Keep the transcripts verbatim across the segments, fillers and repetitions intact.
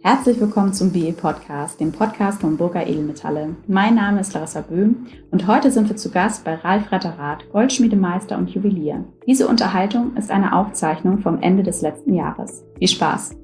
Herzlich willkommen zum B E Podcast, dem Podcast von Burger Edelmetalle. Mein Name ist Larissa Böhm und heute sind wir zu Gast bei Ralf Retterath, Goldschmiedemeister und Juwelier. Diese Unterhaltung ist eine Aufzeichnung vom Ende des letzten Jahres. Viel Spaß!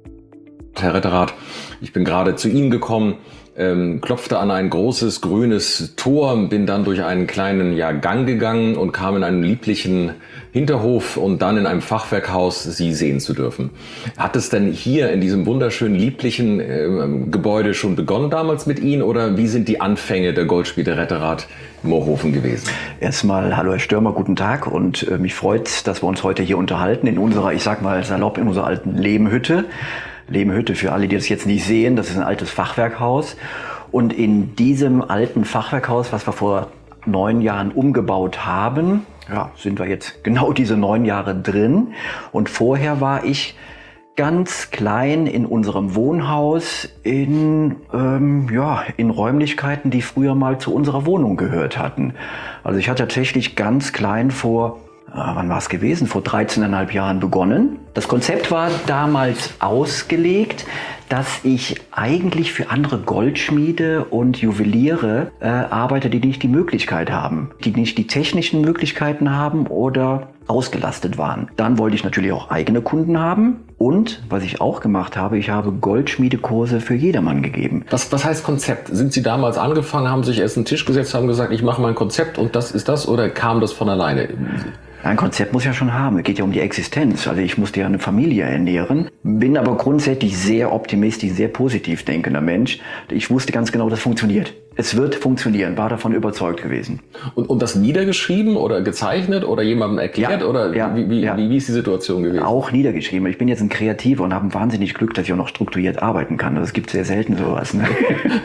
Herr Retterath, ich bin gerade zu Ihnen gekommen, ähm, klopfte an ein großes grünes Tor, bin dann durch einen kleinen ja, Gang gegangen und kam in einen lieblichen Hinterhof und dann in einem Fachwerkhaus Sie sehen zu dürfen. Hat es denn hier in diesem wunderschönen, lieblichen äh, Gebäude schon begonnen damals mit Ihnen oder wie sind die Anfänge der Goldschmiede Retterath Moorhofen gewesen? Erstmal hallo Herr Störmer, guten Tag und äh, mich freut, dass wir uns heute hier unterhalten in unserer, ich sag mal salopp, in unserer alten Lehmhütte. Lehmhütte, für alle, die das jetzt nicht sehen, das ist ein altes Fachwerkhaus. Und in diesem alten Fachwerkhaus, was wir vor neun Jahren umgebaut haben, ja, sind wir jetzt genau diese neun Jahre drin. Und vorher war ich ganz klein in unserem Wohnhaus in, ähm, ja, in Räumlichkeiten, die früher mal zu unserer Wohnung gehört hatten. Also ich hatte tatsächlich ganz klein vor wann war es gewesen? Vor dreizehneinhalb Jahren begonnen. Das Konzept war damals ausgelegt, dass ich eigentlich für andere Goldschmiede und Juweliere äh, arbeite, die nicht die Möglichkeit haben, die nicht die technischen Möglichkeiten haben oder ausgelastet waren. Dann wollte ich natürlich auch eigene Kunden haben und, was ich auch gemacht habe, ich habe Goldschmiedekurse für jedermann gegeben. Was, was heißt Konzept? Sind Sie damals angefangen, haben sich erst einen Tisch gesetzt, haben gesagt, ich mache mal ein Konzept und das ist das oder kam das von alleine? Ein Konzept muss ja schon haben. Es geht ja um die Existenz. Also ich musste ja eine Familie ernähren. Bin aber grundsätzlich sehr optimistisch, sehr positiv denkender Mensch. Ich wusste ganz genau, das funktioniert. Es wird funktionieren, war davon überzeugt gewesen. Und, und das niedergeschrieben oder gezeichnet oder jemandem erklärt? Ja, oder ja, wie, wie, ja. wie, wie ist die Situation gewesen? Auch niedergeschrieben. Ich bin jetzt ein Kreativer und habe ein wahnsinnig Glück, dass ich auch noch strukturiert arbeiten kann. Das gibt sehr selten sowas. Ne?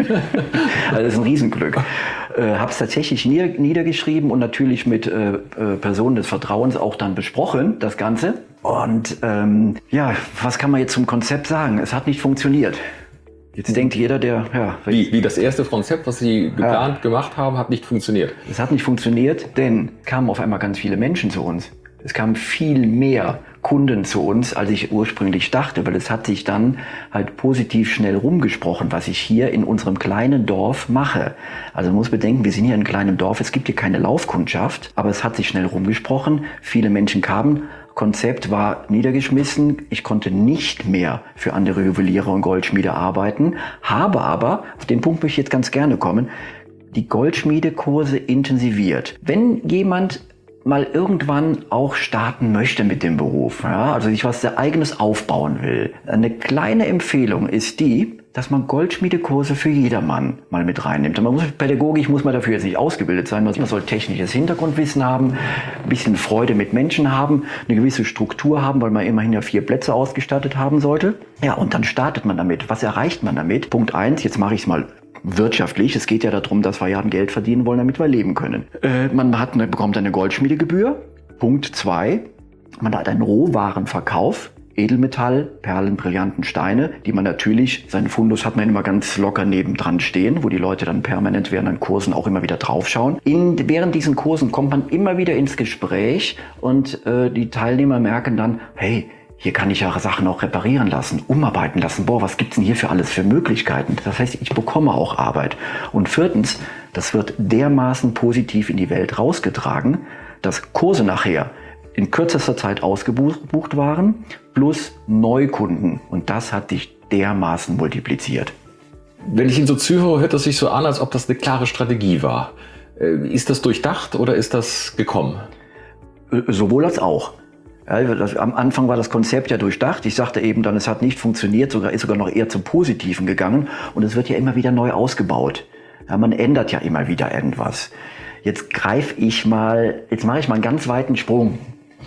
Also das ist ein Riesenglück. Äh, habe es tatsächlich nieder, niedergeschrieben und natürlich mit äh, äh, Personen des Vertrauens auch dann besprochen, das Ganze. Und ähm, ja, was kann man jetzt zum Konzept sagen? Es hat nicht funktioniert. Jetzt denkt jeder, der... ja, Wie, wie das erste Konzept, was Sie geplant ja. gemacht haben, hat nicht funktioniert? Es hat nicht funktioniert, denn es kamen auf einmal ganz viele Menschen zu uns. Es kamen viel mehr Kunden zu uns, als ich ursprünglich dachte, weil es hat sich dann halt positiv schnell rumgesprochen, was ich hier in unserem kleinen Dorf mache. Also man muss bedenken, wir sind hier in einem kleinen Dorf, es gibt hier keine Laufkundschaft, aber es hat sich schnell rumgesprochen, viele Menschen kamen. Konzept war niedergeschmissen. Ich konnte nicht mehr für andere Juweliere und Goldschmiede arbeiten, habe aber, auf den Punkt möchte ich jetzt ganz gerne kommen, die Goldschmiedekurse intensiviert. Wenn jemand mal irgendwann auch starten möchte mit dem Beruf, ja, also sich was sehr Eigenes aufbauen will, eine kleine Empfehlung ist die, dass man Goldschmiedekurse für jedermann mal mit reinnimmt. Man muss, pädagogisch muss man dafür jetzt nicht ausgebildet sein, man soll technisches Hintergrundwissen haben, ein bisschen Freude mit Menschen haben, eine gewisse Struktur haben, weil man immerhin ja vier Plätze ausgestattet haben sollte. Ja, und dann startet man damit. Was erreicht man damit? Punkt eins, jetzt mache ich es mal wirtschaftlich. Es geht ja darum, dass wir ja ein Geld verdienen wollen, damit wir leben können. Äh, man hat eine, bekommt eine Goldschmiedegebühr. Punkt zwei, man hat einen Rohwarenverkauf. Edelmetall, Perlen, Brillanten, Steine, die man natürlich, seinen Fundus hat man immer ganz locker nebendran stehen, wo die Leute dann permanent während den Kursen auch immer wieder draufschauen. In, während diesen Kursen kommt man immer wieder ins Gespräch und äh, die Teilnehmer merken dann, hey, hier kann ich ja Sachen auch reparieren lassen, umarbeiten lassen. Boah, was gibt's denn hier für alles für Möglichkeiten? Das heißt, ich bekomme auch Arbeit. Und viertens, das wird dermaßen positiv in die Welt rausgetragen, dass Kurse nachher in kürzester Zeit ausgebucht waren, plus Neukunden. Und das hat sich dermaßen multipliziert. Wenn ich Ihnen so zuhöre, hört es sich so an, als ob das eine klare Strategie war. Ist das durchdacht oder ist das gekommen? Sowohl als auch. Ja, das, am Anfang war das Konzept ja durchdacht. Ich sagte eben dann, es hat nicht funktioniert, sogar ist sogar noch eher zum Positiven gegangen. Und es wird ja immer wieder neu ausgebaut. Ja, man ändert ja immer wieder irgendwas. Jetzt greife ich mal, jetzt mache ich mal einen ganz weiten Sprung.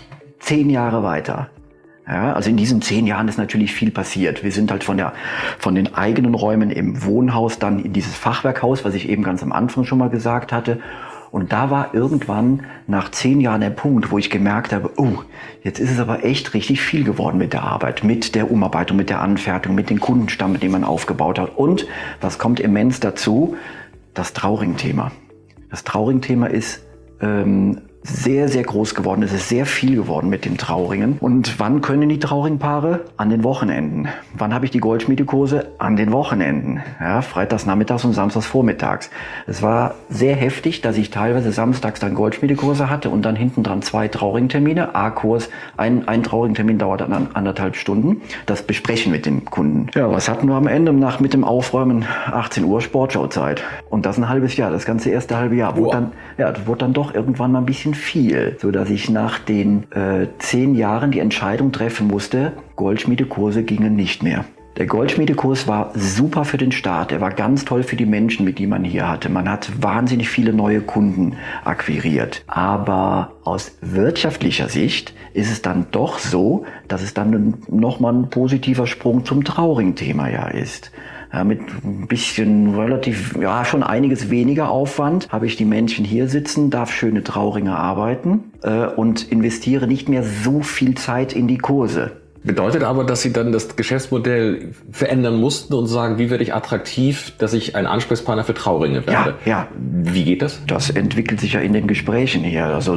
Zehn Jahre weiter. Ja, also in diesen zehn Jahren ist natürlich viel passiert. Wir sind halt von der, von den eigenen Räumen im Wohnhaus dann in dieses Fachwerkhaus, was ich eben ganz am Anfang schon mal gesagt hatte. Und da war irgendwann nach zehn Jahren der Punkt, wo ich gemerkt habe, oh, jetzt ist es aber echt richtig viel geworden mit der Arbeit, mit der Umarbeitung, mit der Anfertigung, mit dem Kundenstamm, den man aufgebaut hat. Und was kommt immens dazu? Das Trauring-Thema. Das Trauring-Thema ist, ähm, sehr, sehr groß geworden. Es ist sehr viel geworden mit den Trauringen. Und wann können die Trauringpaare? An den Wochenenden. Wann habe ich die Goldschmiedekurse? An den Wochenenden. Ja, freitags nachmittags und samstags vormittags. Es war sehr heftig, dass ich teilweise samstags dann Goldschmiedekurse hatte und dann hinten dran zwei Trauringtermine. A-Kurs, ein, ein Trauringtermin dauert dann anderthalb Stunden. Das besprechen mit dem Kunden. Ja, was hatten wir am Ende? Nach mit dem Aufräumen achtzehn Uhr Sportschauzeit. Und das ein halbes Jahr, das ganze erste halbe Jahr. Wurde dann, ja, das wurde dann doch irgendwann mal ein bisschen viel, so dass ich nach den äh, zehn Jahren die Entscheidung treffen musste, Goldschmiedekurse gingen nicht mehr. Der Goldschmiedekurs war super für den Start. Er war ganz toll für die Menschen, mit die man hier hatte. Man hat wahnsinnig viele neue Kunden akquiriert. Aber aus wirtschaftlicher Sicht ist es dann doch so, dass es dann nochmal ein positiver Sprung zum Trauring-Thema ja ist. Ja, mit ein bisschen relativ, ja, schon einiges weniger Aufwand habe ich die Menschen hier sitzen, darf schöne Trauringe arbeiten äh, und investiere nicht mehr so viel Zeit in die Kurse. Bedeutet aber, dass Sie dann das Geschäftsmodell verändern mussten und sagen, wie werde ich attraktiv, dass ich ein Ansprechpartner für Trauringe werde? Ja, ja. Wie geht das? Das entwickelt sich ja in den Gesprächen hier. Also äh,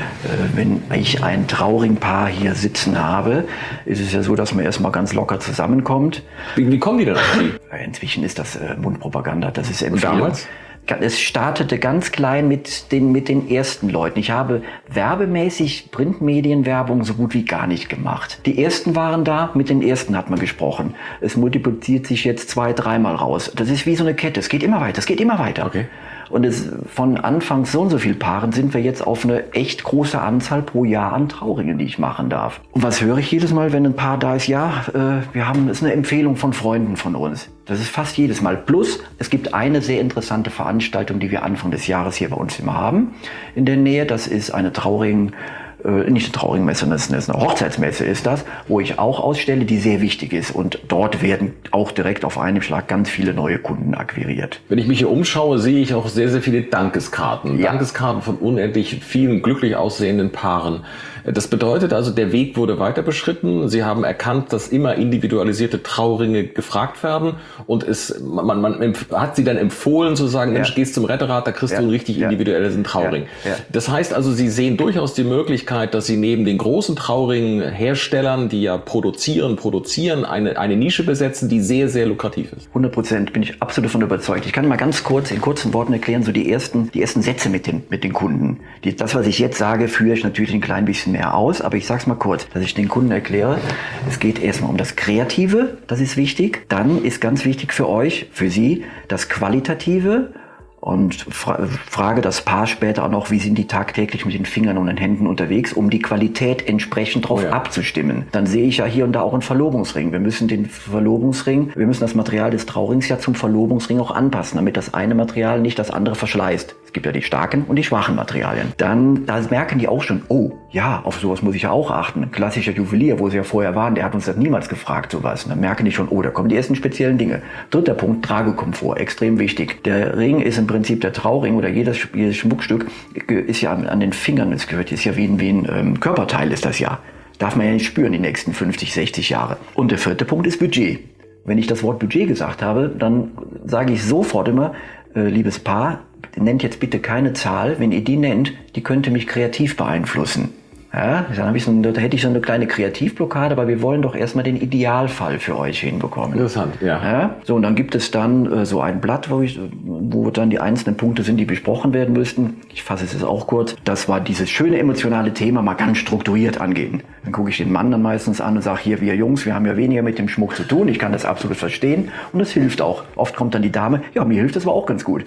wenn ich ein Trauringpaar hier sitzen habe, ist es ja so, dass man erstmal ganz locker zusammenkommt. Wie, wie kommen die denn auf Sie? Inzwischen ist das äh, Mundpropaganda, das ist Empfehlung. Und damals? Es startete ganz klein mit den, mit den ersten Leuten. Ich habe werbemäßig Printmedienwerbung so gut wie gar nicht gemacht. Die ersten waren da, mit den ersten hat man gesprochen. Es multipliziert sich jetzt zwei, dreimal raus. Das ist wie so eine Kette. Es geht immer weiter, es geht immer weiter. Okay. Und es, von anfangs so und so viel Paaren sind wir jetzt auf eine echt große Anzahl pro Jahr an Trauringen, die ich machen darf. Und was höre ich jedes Mal, wenn ein Paar da ist? Ja, äh, wir haben, das ist eine Empfehlung von Freunden von uns. Das ist fast jedes Mal. Plus, es gibt eine sehr interessante Veranstaltung, die wir Anfang des Jahres hier bei uns immer haben in der Nähe. Das ist eine Trauring, äh, nicht eine Trauringmesse, das ist eine Hochzeitsmesse ist das, wo ich auch ausstelle, die sehr wichtig ist. Und dort werden auch direkt auf einen Schlag ganz viele neue Kunden akquiriert. Wenn ich mich hier umschaue, sehe ich auch sehr, sehr viele Dankeskarten. Ja. Dankeskarten von unendlich vielen glücklich aussehenden Paaren. Das bedeutet also, der Weg wurde weiter beschritten. Sie haben erkannt, dass immer individualisierte Trauringe gefragt werden. Und es, man, man hat sie dann empfohlen zu sagen, Mensch, ja. gehst zum Retterrat, da kriegst ja. du einen richtig ja. individuellen Trauring. Ja. Ja. Das heißt also, Sie sehen durchaus die Möglichkeit, dass Sie neben den großen Trauringherstellern, die ja produzieren, produzieren, eine, eine Nische besetzen, die sehr, sehr lukrativ ist. hundert Prozent bin ich absolut davon überzeugt. Ich kann mal ganz kurz, in kurzen Worten erklären, so die ersten, die ersten Sätze mit den, mit den Kunden. Die, das, was ich jetzt sage, führe ich natürlich ein klein bisschen mehr aus, aber ich sage es mal kurz, dass ich den Kunden erkläre, es geht erstmal um das Kreative, das ist wichtig. Dann ist ganz wichtig für euch, für Sie, das Qualitative. Und fra- frage das Paar später auch noch, wie sind die tagtäglich mit den Fingern und den Händen unterwegs, um die Qualität entsprechend drauf Oh ja. abzustimmen. Dann sehe ich ja hier und da auch einen Verlobungsring. Wir müssen den Verlobungsring, wir müssen das Material des Traurings ja zum Verlobungsring auch anpassen, damit das eine Material nicht das andere verschleißt. Es gibt ja die starken und die schwachen Materialien. Dann, da merken die auch schon, oh, ja, auf sowas muss ich ja auch achten. Ein klassischer Juwelier, wo sie ja vorher waren, der hat uns das niemals gefragt, sowas. Und dann merken die schon, oh, da kommen die ersten speziellen Dinge. Dritter Punkt, Tragekomfort, extrem wichtig. Der Ring ist im Prinzip der Trauring oder jedes, jedes Schmuckstück ist ja an, an den Fingern, es gehört, ist ja wie ein, wie ein ähm, Körperteil ist das ja. Darf man ja nicht spüren die nächsten fünfzig, sechzig Jahre. Und der vierte Punkt ist Budget. Wenn ich das Wort Budget gesagt habe, dann sage ich sofort immer, äh, liebes Paar, nennt jetzt bitte keine Zahl, wenn ihr die nennt, die könnte mich kreativ beeinflussen. Ja, dann habe ich so, da hätte ich so eine kleine Kreativblockade, aber wir wollen doch erstmal den Idealfall für euch hinbekommen. Interessant, ja. Ja, so, und dann gibt es dann äh, so ein Blatt, wo, ich, wo dann die einzelnen Punkte sind, die besprochen werden müssten. Ich fasse es jetzt auch kurz. Das war dieses schöne emotionale Thema, mal ganz strukturiert angehen. Dann gucke ich den Mann dann meistens an und sage, hier, wir Jungs, wir haben ja weniger mit dem Schmuck zu tun. Ich kann das absolut verstehen und das hilft auch. Oft kommt dann die Dame, ja, mir hilft das aber auch ganz gut.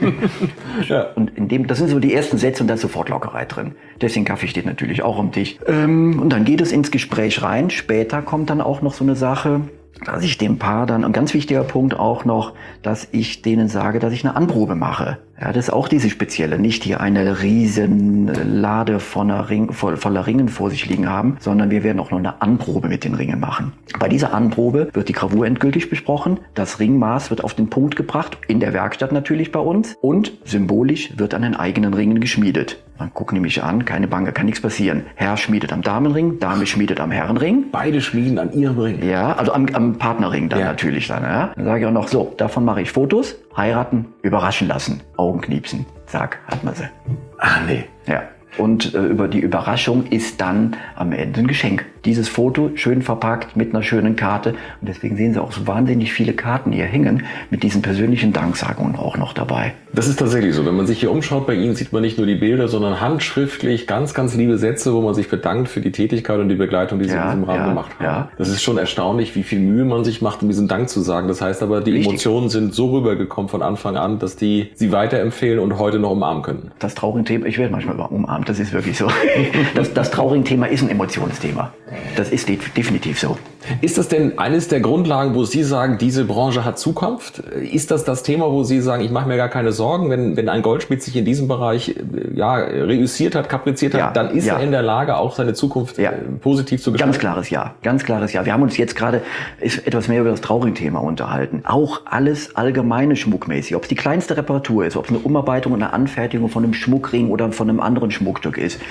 Ja. Und in dem, das sind so die ersten Sätze und da ist sofort Lockerheit drin. Deswegen Kaffee steht natürlich auch am Tisch. Ähm, und dann geht es ins Gespräch rein. Später kommt dann auch noch so eine Sache, dass ich dem Paar dann, ein ganz wichtiger Punkt auch noch, dass ich denen sage, dass ich eine Anprobe mache. Ja, das ist auch diese spezielle, nicht hier eine riesen Lade voller, Ring, voller Ringen vor sich liegen haben, sondern wir werden auch noch eine Anprobe mit den Ringen machen. Bei dieser Anprobe wird die Gravur endgültig besprochen, das Ringmaß wird auf den Punkt gebracht, in der Werkstatt natürlich bei uns und symbolisch wird an den eigenen Ringen geschmiedet. Dann gucken die mich an, keine Bange, kann nichts passieren. Herr schmiedet am Damenring, Dame schmiedet am Herrenring. Beide schmieden an ihrem Ring. Ja, also am, am Partnerring dann ja. natürlich. Dann, ja. Dann sage ich auch noch, so, davon mache ich Fotos, heiraten, überraschen lassen, Augen knipsen. Zack, hat man sie. Ah, nee. Ja. Und äh, über die Überraschung ist dann am Ende ein Geschenk. Dieses Foto schön verpackt mit einer schönen Karte. Und deswegen sehen Sie auch so wahnsinnig viele Karten hier hängen mit diesen persönlichen Danksagungen auch noch dabei. Das ist tatsächlich so. Wenn man sich hier umschaut bei Ihnen, sieht man nicht nur die Bilder, sondern handschriftlich ganz, ganz liebe Sätze, wo man sich bedankt für die Tätigkeit und die Begleitung, die Sie ja, in diesem Rahmen ja, gemacht haben. Ja. Das ist schon erstaunlich, wie viel Mühe man sich macht, um diesen Dank zu sagen. Das heißt aber, die Richtig. Emotionen sind so rübergekommen von Anfang an, dass die Sie weiterempfehlen und heute noch umarmen können. Das traurige Thema, ich werde manchmal umarmt, das ist wirklich so. Das, das traurige Thema ist ein Emotionsthema. Das ist definitiv so. Ist das denn eines der Grundlagen, wo Sie sagen, diese Branche hat Zukunft? Ist das das Thema, wo Sie sagen, ich mache mir gar keine Sorgen, wenn, wenn ein Goldschmied sich in diesem Bereich ja, reüssiert hat, kapriziert hat, ja, dann ist ja. er in der Lage, auch seine Zukunft ja. positiv zu gestalten? Ganz klares Ja, ganz klares Ja. Wir haben uns jetzt gerade etwas mehr über das traurige Thema unterhalten. Auch alles allgemeine schmuckmäßig, ob es die kleinste Reparatur ist, ob es eine Umarbeitung und eine Anfertigung von einem Schmuckring oder von einem anderen Schmuckstück ist.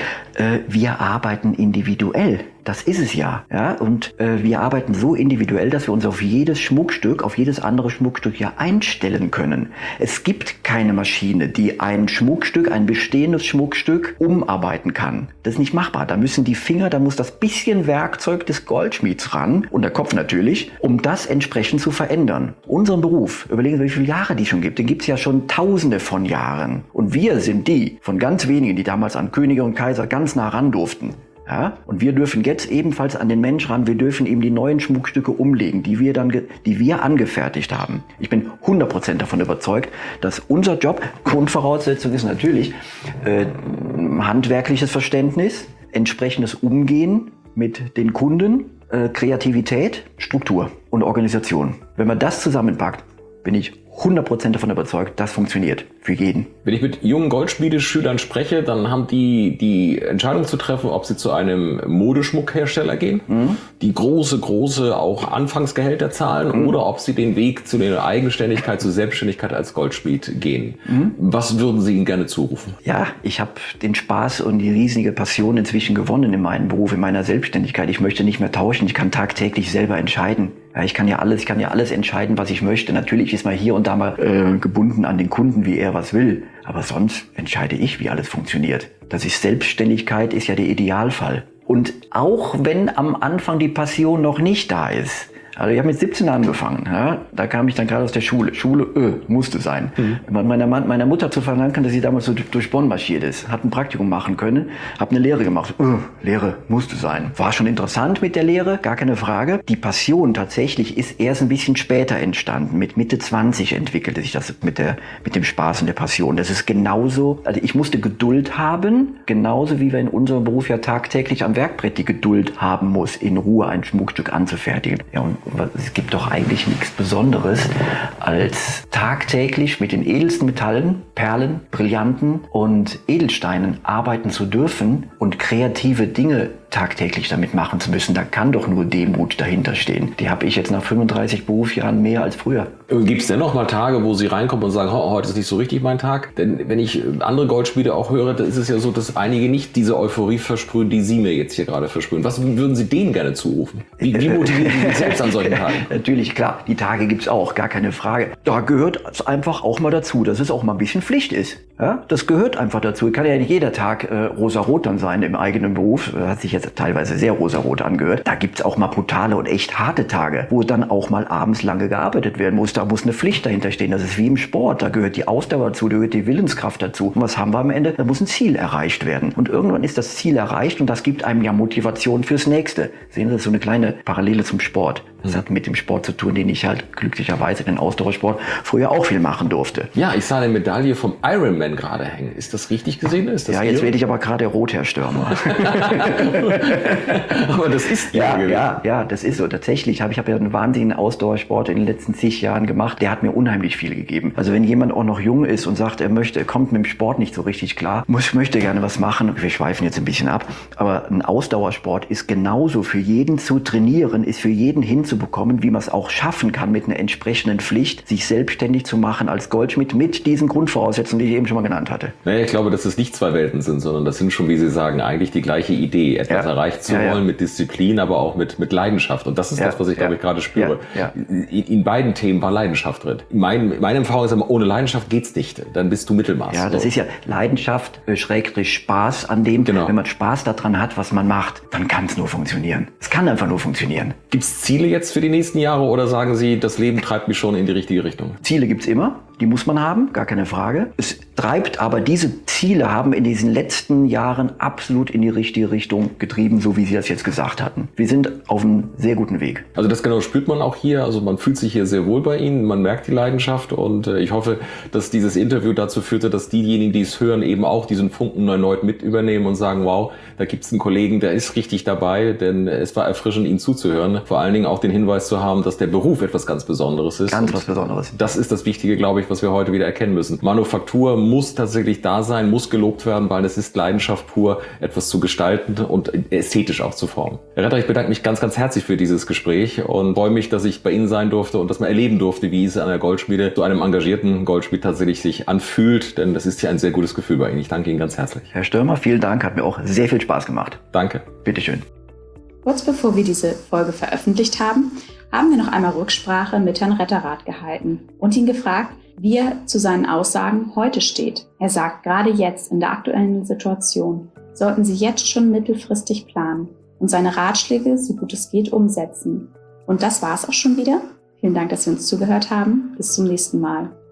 Wir arbeiten individuell. Das ist es ja. ja? Und äh, wir arbeiten so individuell, dass wir uns auf jedes Schmuckstück, auf jedes andere Schmuckstück ja einstellen können. Es gibt keine Maschine, die ein Schmuckstück, ein bestehendes Schmuckstück umarbeiten kann. Das ist nicht machbar. Da müssen die Finger, da muss das bisschen Werkzeug des Goldschmieds ran und der Kopf natürlich, um das entsprechend zu verändern. Unseren Beruf, überlegen Sie, wie viele Jahre die schon gibt. Den gibt es ja schon tausende von Jahren. Und wir sind die von ganz wenigen, die damals an Könige und Kaiser ganz nah ran durften. Ja, und wir dürfen jetzt ebenfalls an den Mensch ran, wir dürfen ihm die neuen Schmuckstücke umlegen, die wir dann, die wir angefertigt haben. Ich bin hundert Prozent davon überzeugt, dass unser Job, Grundvoraussetzung ist natürlich äh, handwerkliches Verständnis, entsprechendes Umgehen mit den Kunden, äh, Kreativität, Struktur und Organisation. Wenn man das zusammenpackt, bin ich hundert Prozent davon überzeugt, das funktioniert für jeden. Wenn ich mit jungen Goldschmiedeschülern spreche, dann haben die die Entscheidung zu treffen, ob sie zu einem Modeschmuckhersteller gehen, mhm. die große, große auch Anfangsgehälter zahlen, mhm. oder ob sie den Weg zu der Eigenständigkeit, zur Selbstständigkeit als Goldschmied gehen. Mhm. Was würden Sie ihnen gerne zurufen? Ja, ich habe den Spaß und die riesige Passion inzwischen gewonnen in meinem Beruf, in meiner Selbstständigkeit. Ich möchte nicht mehr tauschen, ich kann tagtäglich selber entscheiden. Ja, ich kann ja alles, ich kann ja alles entscheiden, was ich möchte. Natürlich ist man hier und da mal äh, gebunden an den Kunden, wie er was will. Aber sonst entscheide ich, wie alles funktioniert. Das ist Selbstständigkeit, ist ja der Idealfall. Und auch wenn am Anfang die Passion noch nicht da ist. Also ich habe mit siebzehn angefangen. Ja? Da kam ich dann gerade aus der Schule. Schule, öh, musste sein. Mhm. Meiner, meiner Mutter zu verdanken, dass sie damals so durch Bonn marschiert ist. Hat ein Praktikum machen können. Habe eine Lehre gemacht. Öh, Lehre musste sein. War schon interessant mit der Lehre, gar keine Frage. Die Passion tatsächlich ist erst ein bisschen später entstanden. Mit Mitte zwanzig entwickelte sich das mit, der, mit dem Spaß und der Passion. Das ist genauso, also ich musste Geduld haben, genauso wie wir in unserem Beruf ja tagtäglich am Werkbrett die Geduld haben muss, in Ruhe ein Schmuckstück anzufertigen. Ja, und es gibt doch eigentlich nichts Besonderes, als tagtäglich mit den edelsten Metallen, Perlen, Brillanten und Edelsteinen arbeiten zu dürfen und kreative Dinge tagtäglich damit machen zu müssen. Da kann doch nur Demut dahinter stehen. Die habe ich jetzt nach fünfunddreißig Berufsjahren mehr als früher. Gibt es dennoch mal Tage, wo Sie reinkommen und sagen, oh, heute ist nicht so richtig mein Tag? Denn wenn ich andere Goldschmiede auch höre, da ist es ja so, dass einige nicht diese Euphorie versprühen, die Sie mir jetzt hier gerade versprühen. Was würden Sie denen gerne zurufen? Wie, wie motivieren Sie sich selbst an solchen Tagen? Natürlich, klar, die Tage gibt's auch, gar keine Frage. Da gehört es einfach auch mal dazu, dass es auch mal ein bisschen Pflicht ist. Ja? Das gehört einfach dazu. Kann ja nicht jeder Tag äh, rosarot dann sein im eigenen Beruf. Das hat sich jetzt teilweise sehr rosarot angehört. Da gibt's auch mal brutale und echt harte Tage, wo dann auch mal abends lange gearbeitet werden muss. Da muss eine Pflicht dahinter stehen. Das ist wie im Sport. Da gehört die Ausdauer dazu, da gehört die Willenskraft dazu. Und was haben wir am Ende? Da muss ein Ziel erreicht werden. Und irgendwann ist das Ziel erreicht und das gibt einem ja Motivation fürs Nächste. Sehen Sie, das ist so eine kleine Parallele zum Sport. Das hat mit dem Sport zu tun, den ich halt glücklicherweise, den Ausdauersport, früher auch viel machen durfte. Ja, ich sah eine Medaille vom Ironman gerade hängen. Ist das richtig gesehen? Ist das ja, jetzt werde ich aber gerade rot, Herr Stürmer. Aber das ist ja, ja, ja, das ist so. Tatsächlich habe ich habe ja einen wahnsinnigen Ausdauersport in den letzten zig Jahren gemacht. Der hat mir unheimlich viel gegeben. Also wenn jemand auch noch jung ist und sagt, er möchte, er kommt mit dem Sport nicht so richtig klar, muss, möchte gerne was machen. Wir schweifen jetzt ein bisschen ab. Aber ein Ausdauersport ist genauso für jeden zu trainieren, ist für jeden hinzubekommen, wie man es auch schaffen kann mit einer entsprechenden Pflicht, sich selbstständig zu machen als Goldschmied mit diesen Grundvoraussetzungen, die ich eben schon schon mal genannt hatte. Naja, ich glaube, dass es nicht zwei Welten sind, sondern das sind schon, wie Sie sagen, eigentlich die gleiche Idee, etwas ja. erreichen zu ja, wollen ja. mit Disziplin, aber auch mit, mit Leidenschaft. Und das ist ja, das, was ich, ja. glaube ich, gerade spüre. Ja, ja. In, in beiden Themen war Leidenschaft drin. Mein, meine Erfahrung ist immer, ohne Leidenschaft geht's nicht. Dann bist du Mittelmaß. Ja, das so. ist ja Leidenschaft, äh, Schrägstrich Spaß an dem. Genau. Wenn man Spaß daran hat, was man macht, dann kann es nur funktionieren. Es kann einfach nur funktionieren. Gibt's Ziele jetzt für die nächsten Jahre oder sagen Sie, das Leben treibt mich schon in die richtige Richtung? Ziele gibt's immer. Die muss man haben, gar keine Frage. Es treibt aber, diese Ziele haben in diesen letzten Jahren absolut in die richtige Richtung getrieben, so wie Sie das jetzt gesagt hatten. Wir sind auf einem sehr guten Weg. Also das genau spürt man auch hier. Also man fühlt sich hier sehr wohl bei Ihnen. Man merkt die Leidenschaft und ich hoffe, dass dieses Interview dazu führte, dass diejenigen, die es hören, eben auch diesen Funken erneut mit übernehmen und sagen, wow, da gibt es einen Kollegen, der ist richtig dabei, denn es war erfrischend, Ihnen zuzuhören. Vor allen Dingen auch den Hinweis zu haben, dass der Beruf etwas ganz Besonderes ist. Ganz was Besonderes. Das ist das Wichtige, glaube ich, was wir heute wieder erkennen müssen. Manufaktur muss tatsächlich da sein, muss gelobt werden, weil es ist Leidenschaft pur, etwas zu gestalten und ästhetisch auch zu formen. Herr Retter, ich bedanke mich ganz, ganz herzlich für dieses Gespräch und freue mich, dass ich bei Ihnen sein durfte und dass man erleben durfte, wie es an der Goldschmiede zu einem engagierten Goldschmied tatsächlich sich anfühlt, denn das ist ja ein sehr gutes Gefühl bei Ihnen. Ich danke Ihnen ganz herzlich. Herr Stürmer, vielen Dank, hat mir auch sehr viel Spaß gemacht. Danke. Bitteschön. Kurz bevor wir diese Folge veröffentlicht haben, haben wir noch einmal Rücksprache mit Herrn Retterath gehalten und ihn gefragt, wie er zu seinen Aussagen heute steht. Er sagt, gerade jetzt in der aktuellen Situation sollten Sie jetzt schon mittelfristig planen und seine Ratschläge, so gut es geht, umsetzen. Und das war's auch schon wieder. Vielen Dank, dass Sie uns zugehört haben. Bis zum nächsten Mal.